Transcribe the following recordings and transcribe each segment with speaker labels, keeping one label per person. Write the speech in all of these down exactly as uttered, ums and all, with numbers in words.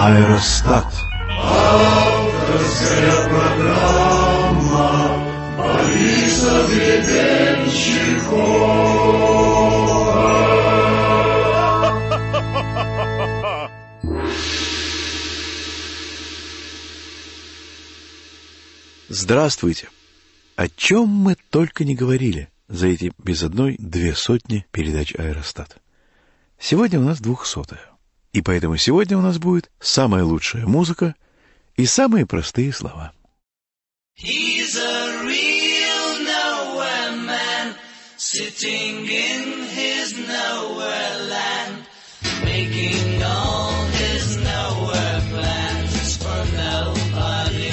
Speaker 1: Аэростат.
Speaker 2: Авторская программа Бориса Гребенщикова.
Speaker 1: Здравствуйте! О чем мы только не говорили за эти без одной две сотни передач «Аэростат». Сегодня у нас двухсотая. И поэтому сегодня у нас будет самая лучшая музыка и самые простые слова.
Speaker 3: He's a real nowhere man, sitting in his nowhere land, making all his nowhere plans for nobody.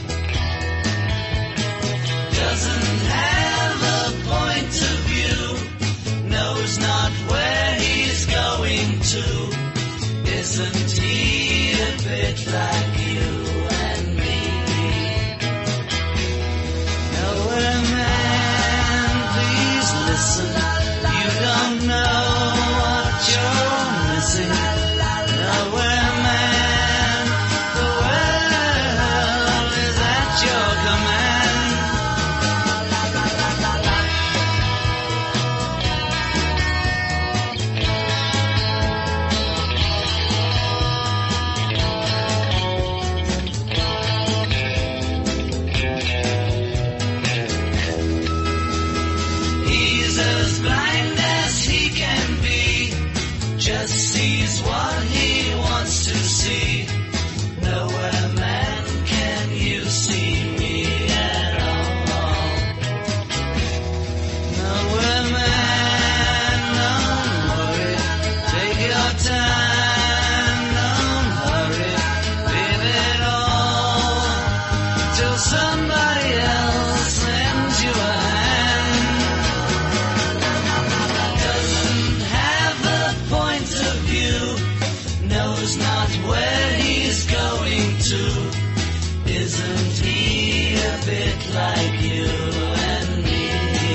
Speaker 3: Doesn't have a point of view, knows not where he's going to. Isn't he a bit like you and me? Nowhere man, please listen. You don't know what you're missing. Nowhere man, the world is at your command. He's as blind as he can be, just sees what he wants to see. Nowhere man, can you see me at all? Nowhere man, don't worry, take your time, don't hurry, leave it all till somebody else lends you a hand. Doesn't have a point of view, knows not where he's going to. Isn't he a bit like you and me?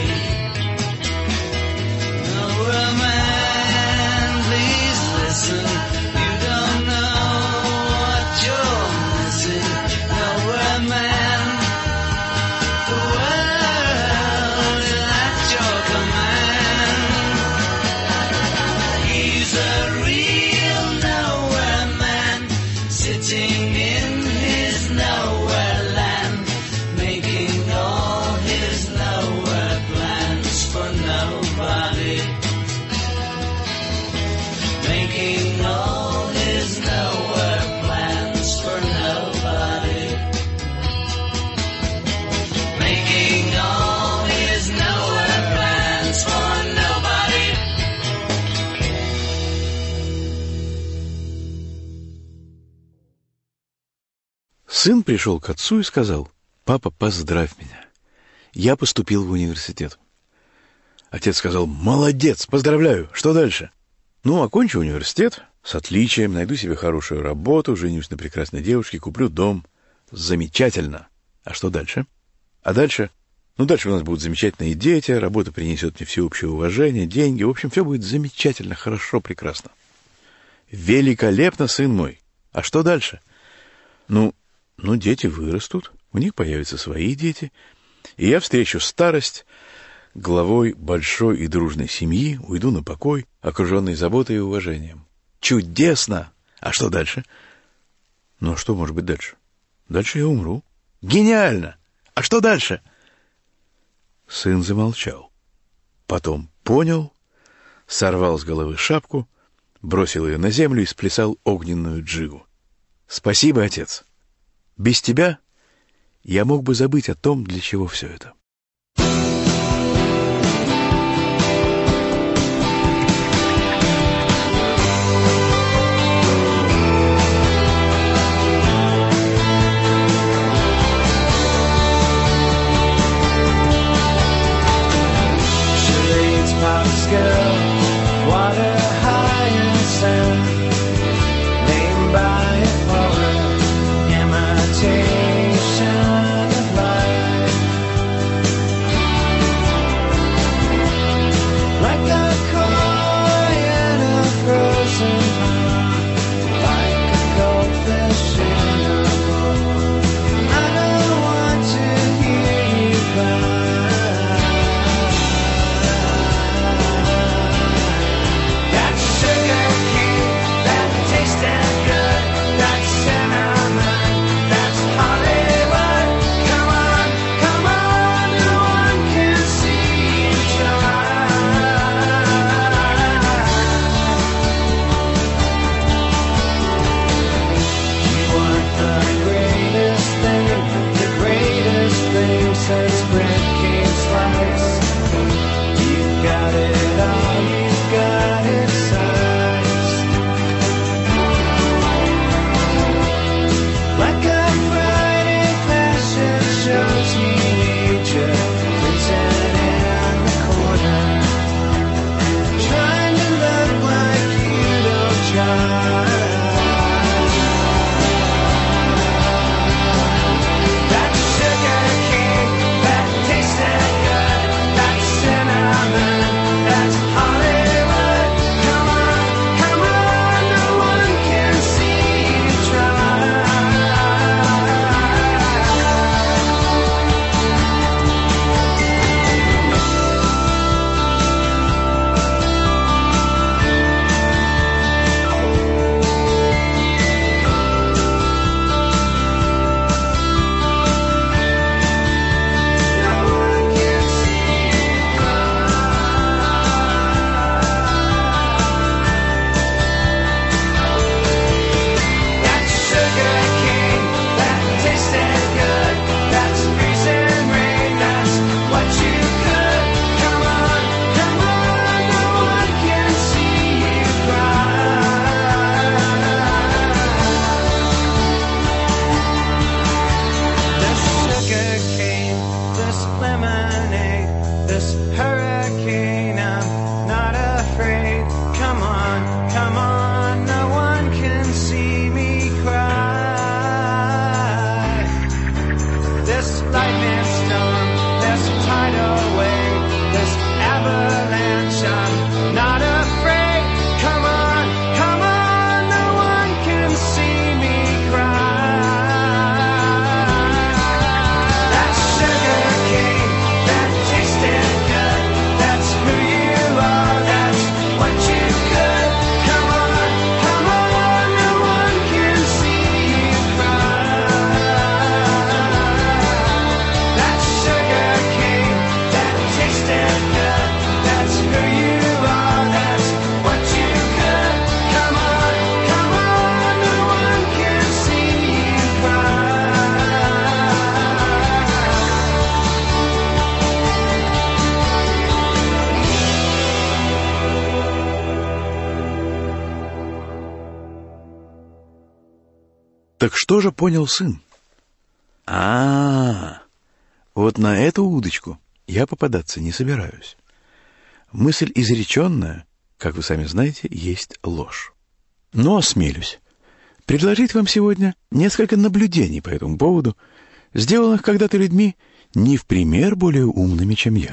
Speaker 3: Nowhere man, please listen. You don't know what you're missing. Nowhere man, the world is at your command. He's a real nowhere man, sitting in his nowhere land, making all his nowhere plans for nobody. Making all his nowhere plans for nobody. Making all his nowhere plans for nobody.
Speaker 1: Сын пришел к отцу и сказал: «Папа, поздравь меня. Я поступил в университет». Отец сказал: «Молодец, поздравляю. Что дальше?» «Ну, окончу университет с отличием, найду себе хорошую работу, женюсь на прекрасной девушке, куплю дом». «Замечательно. А что дальше?» «А дальше? Ну, дальше у нас будут замечательные дети, работа принесет мне всеобщее уважение, деньги. В общем, все будет замечательно, хорошо, прекрасно». «Великолепно, сын мой. А что дальше?» «Ну, ну, дети вырастут, у них появятся свои дети, и я встречу старость, главой большой и дружной семьи, уйду на покой, окруженный заботой и уважением». «Чудесно! А что дальше?» «Ну, а что может быть дальше? Дальше я умру». «Гениально! А что дальше?» Сын замолчал. Потом понял, сорвал с головы шапку, бросил ее на землю и сплясал огненную джигу. «Спасибо, отец. Без тебя я мог бы забыть о том, для чего все это».
Speaker 4: Water high and sound, named by a foreign imitation of life. Like a koi in a frozen pond, like a goldfish eliminate this hurricane. I'm not afraid. Come on, come on, no one can see me cry. This lightning storm, this tidal wave, this avalanche, I'm not afraid. Come on, come on, no one can see me cry. That sugar cane, that tasted good, that's who you are, that's what you could. Come on, come on, no one can see you cry. That sugar cane, that tasted good, that's who you are, that's what you could. Come on, come on, no one can see you cry.
Speaker 1: Так что же понял сын? А, вот на эту удочку я попадаться не собираюсь. Мысль изреченная, как вы сами знаете, есть ложь. Но осмелюсь предложить вам сегодня несколько наблюдений по этому поводу, сделанных когда-то людьми не в пример более умными, чем я.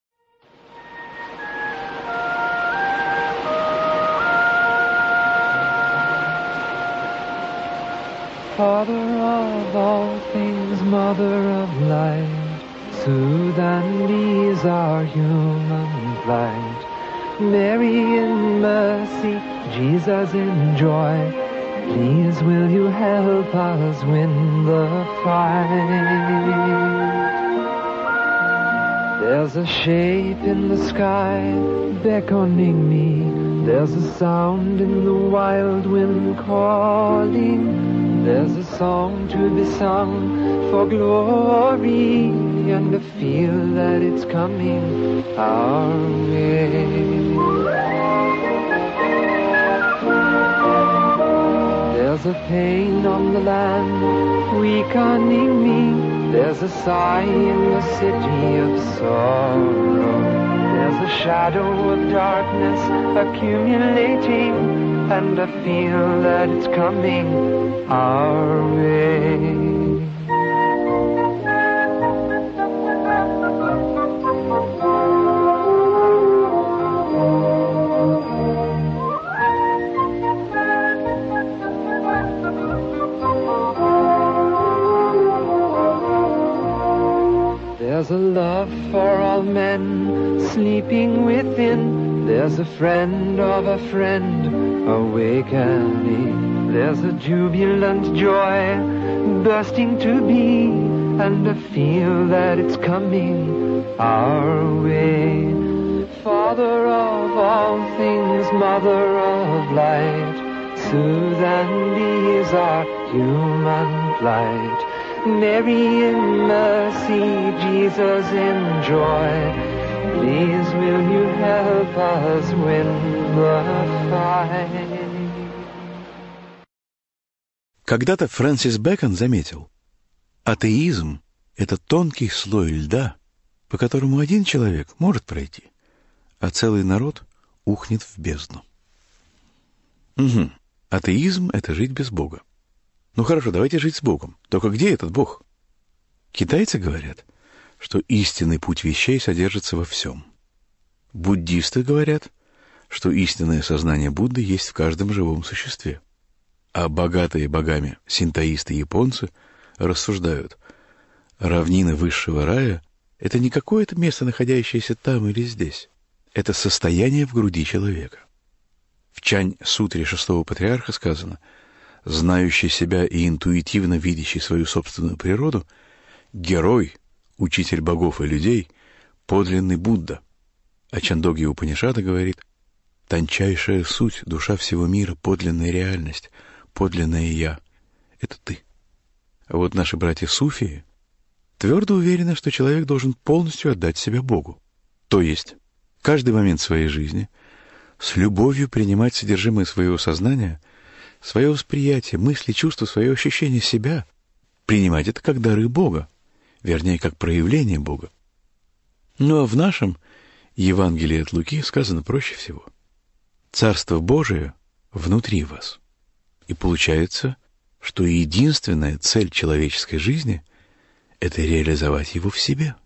Speaker 4: Father of all things, mother of light, soothe and ease our human plight. Mary in mercy, Jesus in joy, please will you help us win the fight. There's a shape in the sky beckoning me, there's a sound in the wild wind calling. There's a song to be sung for glory, and I feel that it's coming our way. There's a pain on the land weakening me, there's a sigh in the city of sorrow. There's a shadow of darkness accumulating, and I feel that it's coming our way. There's a love for all men sleeping within, there's a friend of a friend awakening. There's a jubilant joy bursting to be, and I feel that it's coming our way. Father of all things, mother of light, soothe and ease our human plight. Mary in mercy, Jesus in joy, please will you help us win the fight.
Speaker 1: Когда-то Фрэнсис Бэкон заметил, атеизм — это тонкий слой льда, по которому один человек может пройти, а целый народ ухнет в бездну. Угу. Атеизм — это жить без Бога. Ну хорошо, давайте жить с Богом. Только где этот Бог? Китайцы говорят, что истинный путь вещей содержится во всем. Буддисты говорят, что истинное сознание Будды есть в каждом живом существе. А богатые богами синтоисты-японцы рассуждают, равнина высшего рая — это не какое-то место, находящееся там или здесь. Это состояние в груди человека. В Чань-сутре шестого патриарха сказано, знающий себя и интуитивно видящий свою собственную природу, герой, учитель богов и людей, подлинный Будда. А Чандогья Упанишада говорит, тончайшая суть, душа всего мира, подлинная реальность, подлинное «я» — это ты. А вот наши братья-суфии твердо уверены, что человек должен полностью отдать себя Богу. То есть каждый момент своей жизни с любовью принимать содержимое своего сознания, свое восприятие, мысли, чувства, свое ощущение себя, принимать это как дары Бога, вернее, как проявление Бога. Ну а в нашем Евангелии от Луки сказано проще всего. Царство Божие внутри вас. И получается, что единственная цель человеческой жизни — это реализовать его в себе.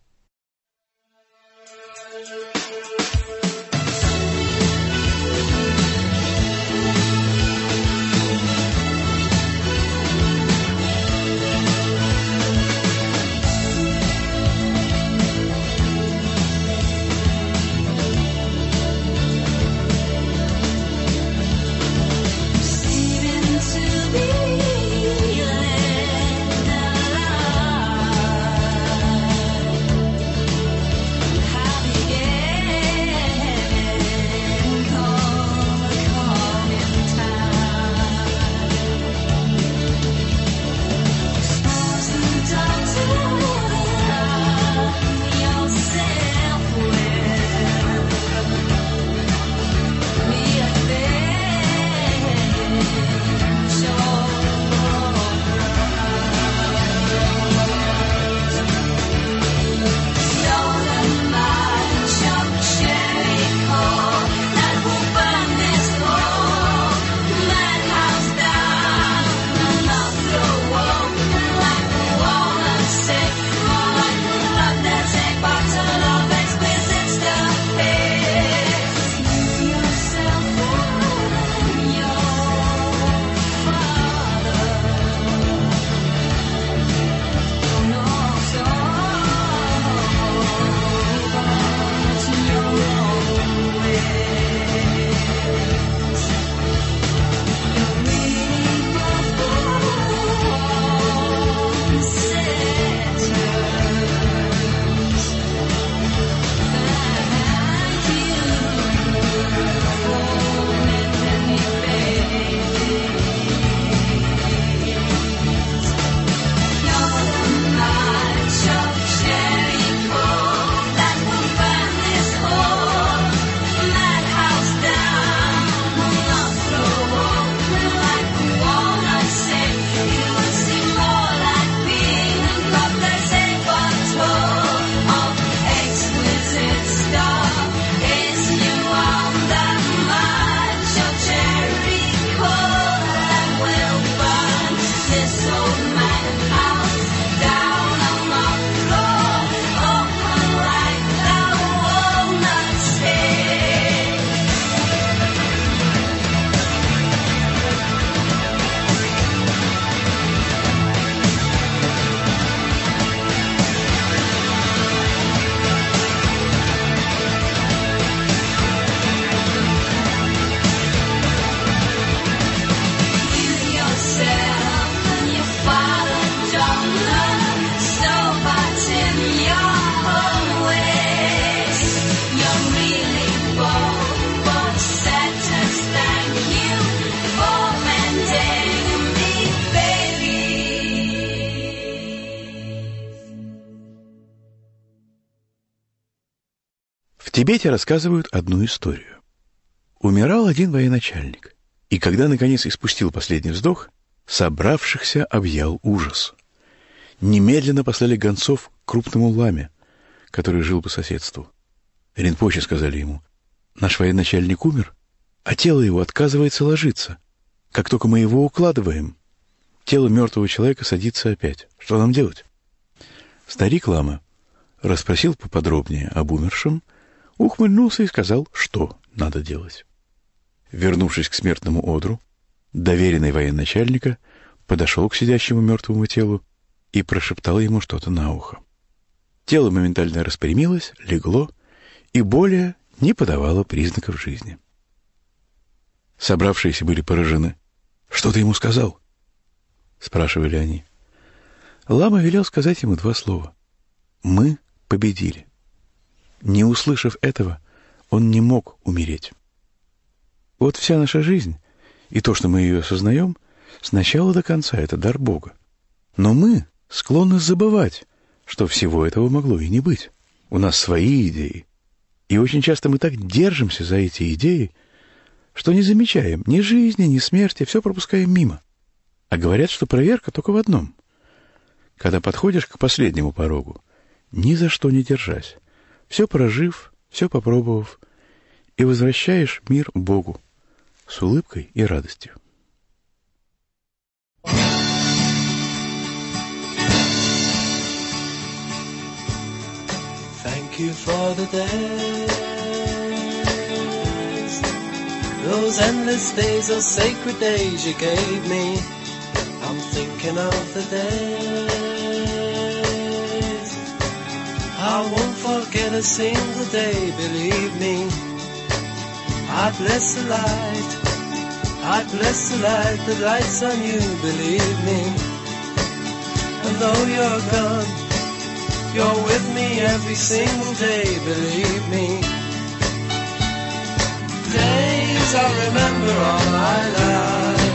Speaker 1: В Тибете рассказывают одну историю. Умирал один военачальник, и когда, наконец, испустил последний вздох, собравшихся объял ужас. Немедленно послали гонцов к крупному ламе, который жил по соседству. Ринпоче сказали ему: «Наш военачальник умер, а тело его отказывается ложиться. Как только мы его укладываем, тело мертвого человека садится опять. Что нам делать?» Старик лама расспросил поподробнее об умершем, ухмыльнулся и сказал, что надо делать. Вернувшись к смертному одру, доверенный военачальника подошел к сидящему мертвому телу и прошептал ему что-то на ухо. Тело моментально распрямилось, легло и более не подавало признаков жизни. Собравшиеся были поражены. «Что ты ему сказал?» — спрашивали они. Лама велел сказать ему два слова. «Мы победили». Не услышав этого, он не мог умереть. Вот вся наша жизнь, и то, что мы ее осознаем, с начала до конца — это дар Бога. Но мы склонны забывать, что всего этого могло и не быть. У нас свои идеи. И очень часто мы так держимся за эти идеи, что не замечаем ни жизни, ни смерти, все пропускаем мимо. А говорят, что проверка только в одном. Когда подходишь к последнему порогу, ни за что не держась, все прожив, все попробовав, и возвращаешь мир Богу с улыбкой и радостью.
Speaker 3: Thank you for the days, those endless days, those sacred days you gave me. I'm thinking of the days I won't forget a single day, believe me. I bless the light, I bless the light that lights on you, believe me. And though you're gone, you're with me every single day, believe me. Days I remember all my life,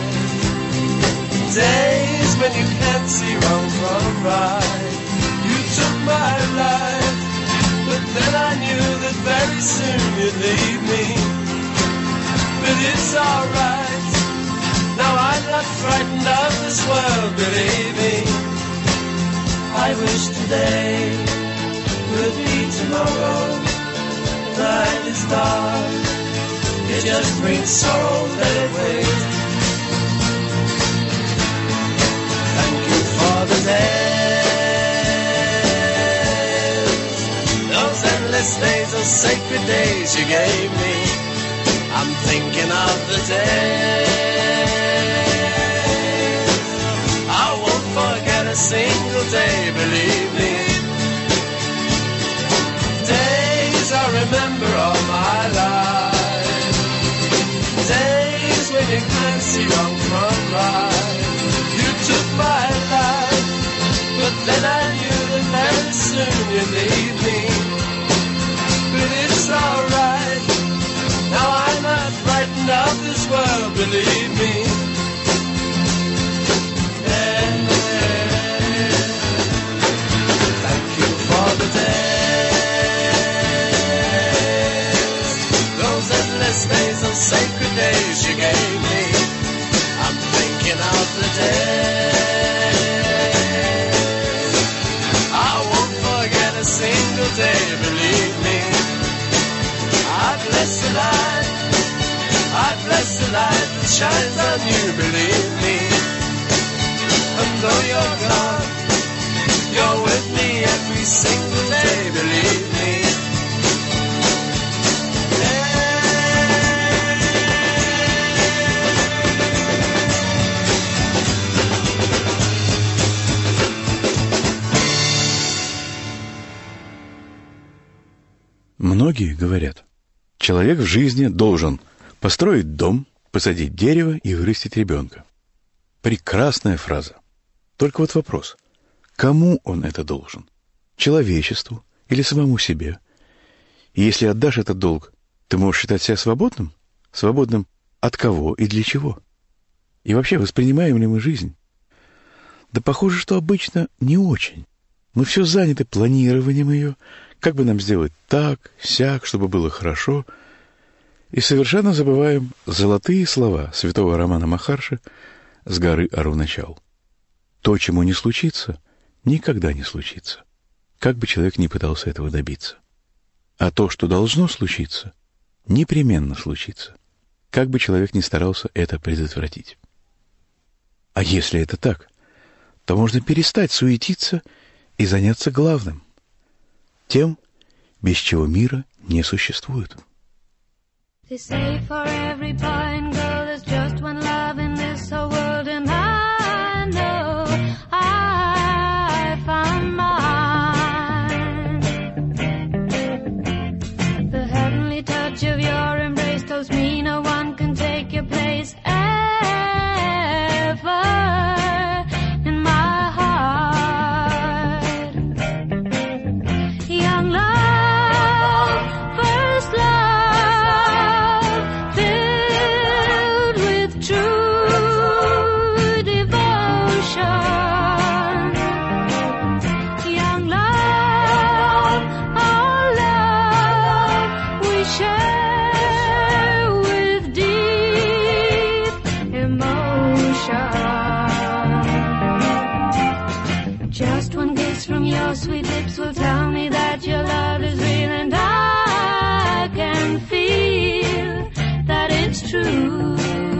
Speaker 3: days when you can't see wrong from right. You took my life, but then I knew that very soon you'd leave me. But it's alright, now I'm not frightened of this world, believe me. I wish today would be tomorrow. The night is dark, it just brings sorrow, let it wait. Thank you for the days, those endless days, those sacred days you gave me. I'm thinking of the days I won't forget a single day, believe me. Days I remember all my life, days when you can't see wrong from right. You took my life, but then I knew that very soon you'd leave me. But it's alright, now I'm not frightened of this world, believe me. Thank you for the days, those endless days, those sacred days you gave me. I'm thinking of the days I won't forget a single day, believe me. I bless the light, I bless the light that shines on you, believe me. And though you're gone, you're with me every single day, believe me.
Speaker 1: Многие говорят, человек в жизни должен построить дом, посадить дерево и вырастить ребенка. Прекрасная фраза. Только вот вопрос, кому он это должен? Человечеству или самому себе? И если отдашь этот долг, ты можешь считать себя свободным? Свободным от кого и для чего? И вообще, воспринимаем ли мы жизнь? Да похоже, что обычно не очень. Мы все заняты планированием ее, как бы нам сделать так, сяк, чтобы было хорошо, и совершенно забываем золотые слова святого Рамана Махарши с горы Аруначал. То, чему не случится, никогда не случится, как бы человек ни пытался этого добиться. А то, что должно случиться, непременно случится, как бы человек ни старался это предотвратить. А если это так, то можно перестать суетиться и заняться главным, тем, без чего мира не существует.
Speaker 5: They say for every boy and girl there's just one love in this whole world, and I know I found mine. The heavenly touch of your embrace tells me no one can take your place ever in my heart. Young love, first love, this true.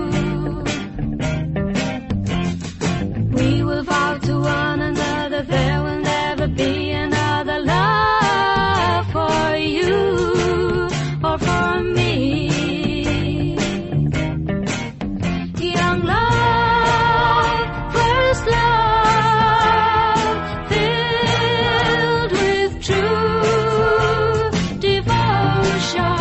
Speaker 5: We will vow to one another there will never be another love for you or for me. Young love, first love, filled with true devotion.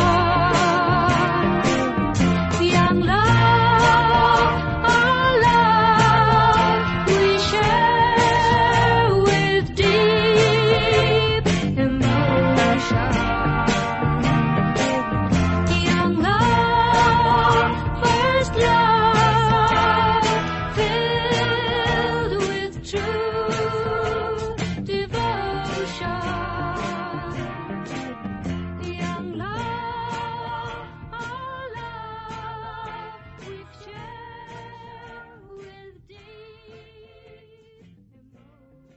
Speaker 5: Young love, our love we share with deep emotion. Young love, first love, filled with true devotion. Young love, our love we share with deep emotion.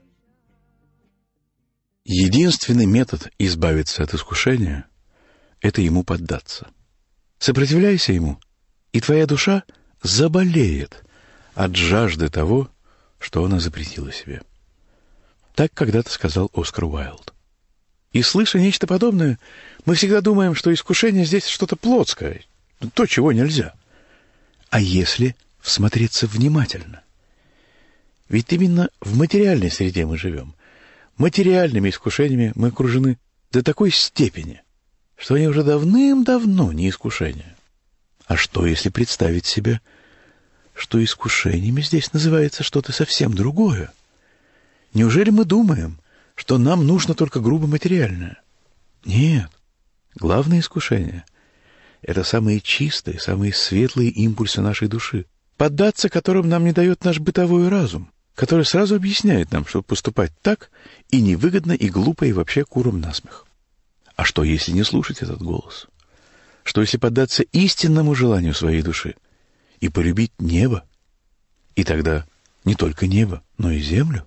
Speaker 1: Единственный метод избавиться от искушения — это ему поддаться. Сопротивляйся ему, и твоя душа заболеет от жажды того, что она запретила себе. Так когда-то сказал Оскар Уайлд. И, слыша нечто подобное, мы всегда думаем, что искушение здесь что-то плотское, то, чего нельзя. А если всмотреться внимательно? Ведь именно в материальной среде мы живем. Материальными искушениями мы окружены до такой степени, что они уже давным-давно не искушения. А что, если представить себе, что искушениями здесь называется что-то совсем другое? Неужели мы думаем, что нам нужно только грубо материальное? Нет. Главное искушение — это самые чистые, самые светлые импульсы нашей души, поддаться которым нам не дает наш бытовой разум, который сразу объясняет нам, что поступать так и невыгодно, и глупо, и вообще курам насмех. А что, если не слушать этот голос? Что, если поддаться истинному желанию своей души и полюбить небо? И тогда не только небо, но и землю.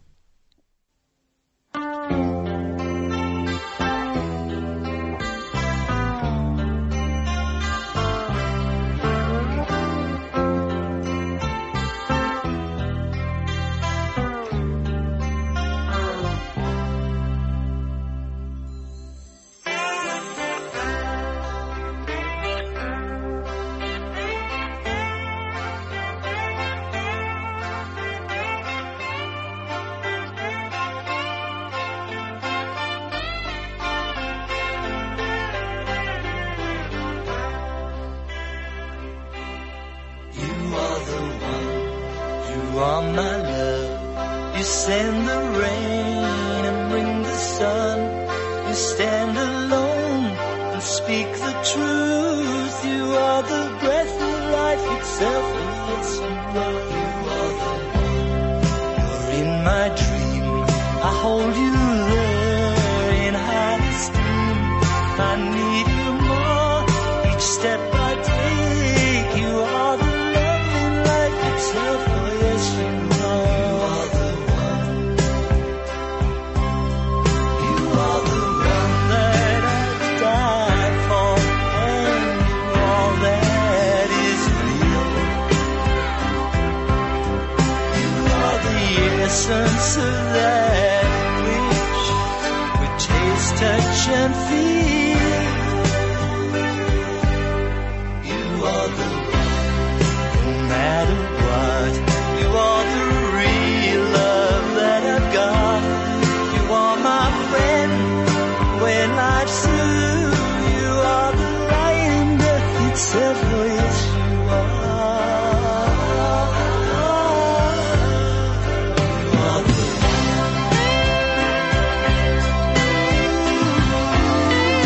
Speaker 3: You are my love. You send the rain and bring the sun. You stand alone and speak the truth. You are the breath of life itself. And yes, you are. You are the one. You're in my dream. I hold you there in high esteem. I need you more each step I take. You are the love in life itself. Oh yes, you are. You are the one. You are the one that I died for, and all that is real. You are the essence of that which we taste, touch, and feel. You are the one, no matter what. You are the real love that I've got. You are my friend when life's through. You are the light in death itself. Oh yes, you are. You are the one.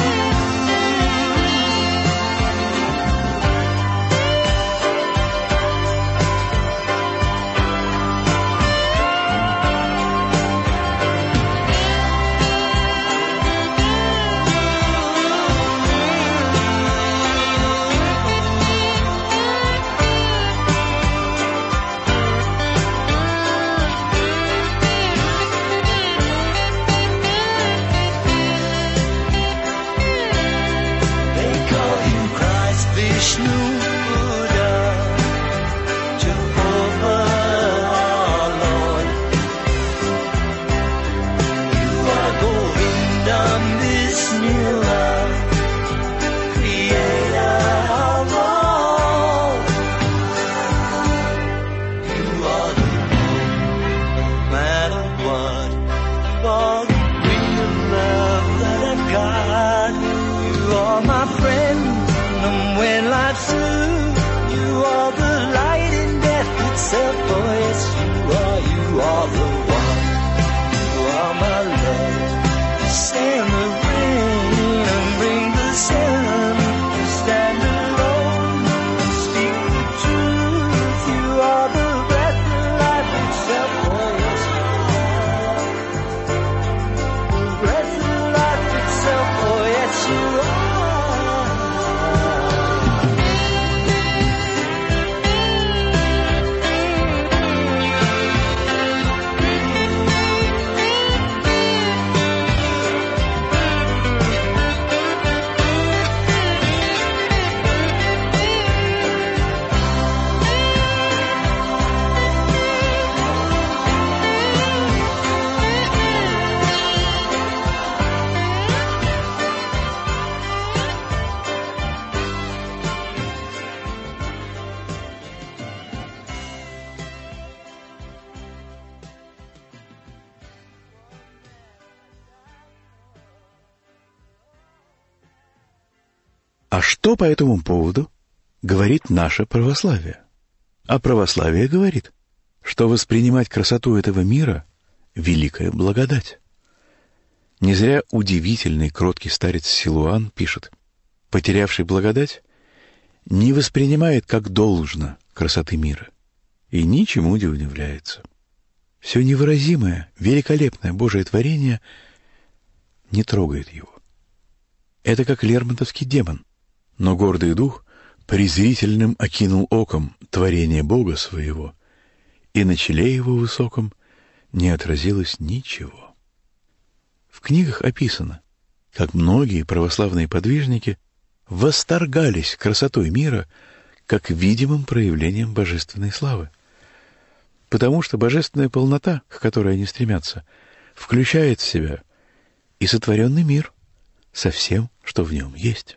Speaker 1: А что по этому поводу говорит наше православие? А православие говорит, что воспринимать красоту этого мира — великая благодать. Не зря удивительный кроткий старец Силуан пишет: потерявший благодать не воспринимает как должно красоты мира и ничему не удивляется. Все невыразимое, великолепное Божие творение не трогает его. Это как лермонтовский демон, но гордый дух презрительным окинул оком творение Бога своего, и на челе его высоком не отразилось ничего. В книгах описано, как многие православные подвижники восторгались красотой мира как видимым проявлением божественной славы, потому что божественная полнота, к которой они стремятся, включает в себя и сотворенный мир со всем, что в нем есть.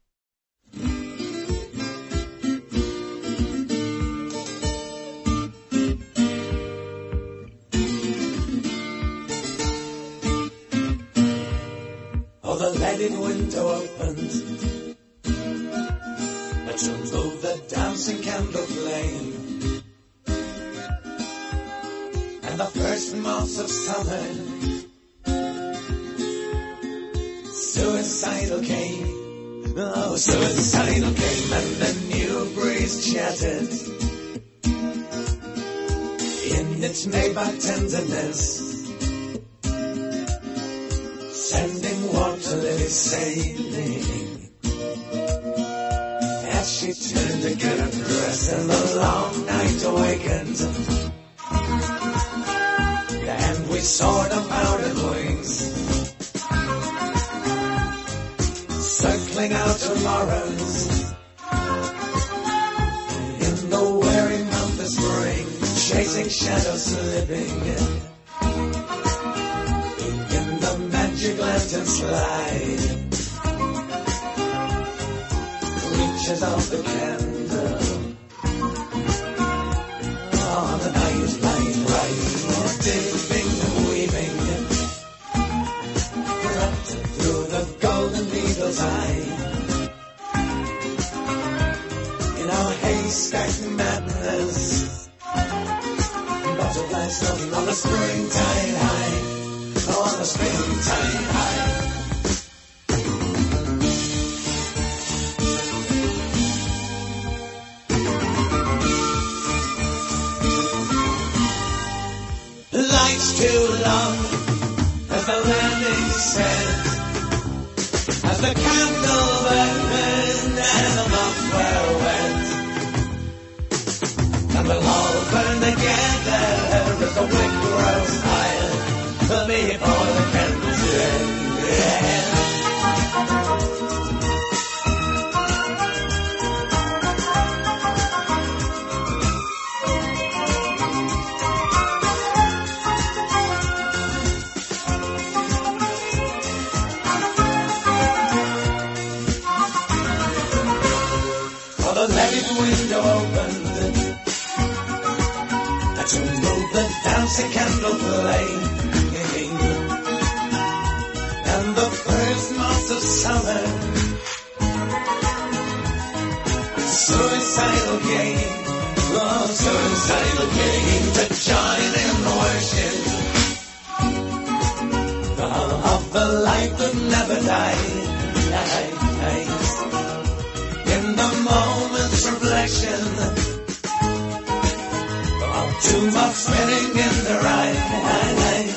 Speaker 3: Oh, the leaded window opened, a tune of the dancing candle flame, and the first moths of summer suicidal came, oh, suicidal came, and the new breeze chattered in its Maybach tenderness, sending water lilies sailing as she turned to get her dress, and the long night awakened, and we soared on powdered wings, circling out tomorrows in the weary month of spring, chasing shadows slipping magic lantern slide, reaches out the candle, oh, the night light right, dipping and weaving, right through the golden needle's eye, in our haystack madness, butterflies floating on the springtide high, on the springtime high. Life's too long, as the landing said, as the candle burned and the moths were wet, and we'll all burn together as the wick grows higher before the candles end. For the leaded window opened, to move the dancing candle flame, and the first months of summer suicidal game, oh, suicidal game, to join in worship of the light that never dies, in the moment's reflection of two moths spinning in their eyes.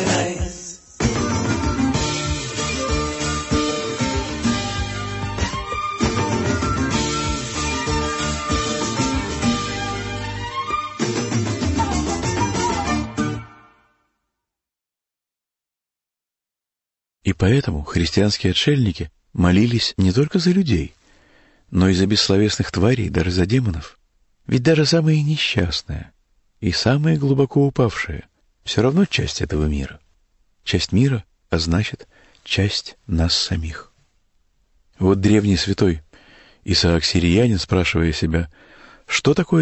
Speaker 1: И поэтому христианские отшельники молились не только за людей, но и за бессловесных тварей, даже за демонов. Ведь даже самые несчастные и самые глубоко упавшие все равно часть этого мира. Часть мира, а значит, часть нас самих. Вот древний святой Исаак Сириянин, спрашивая себя, что такое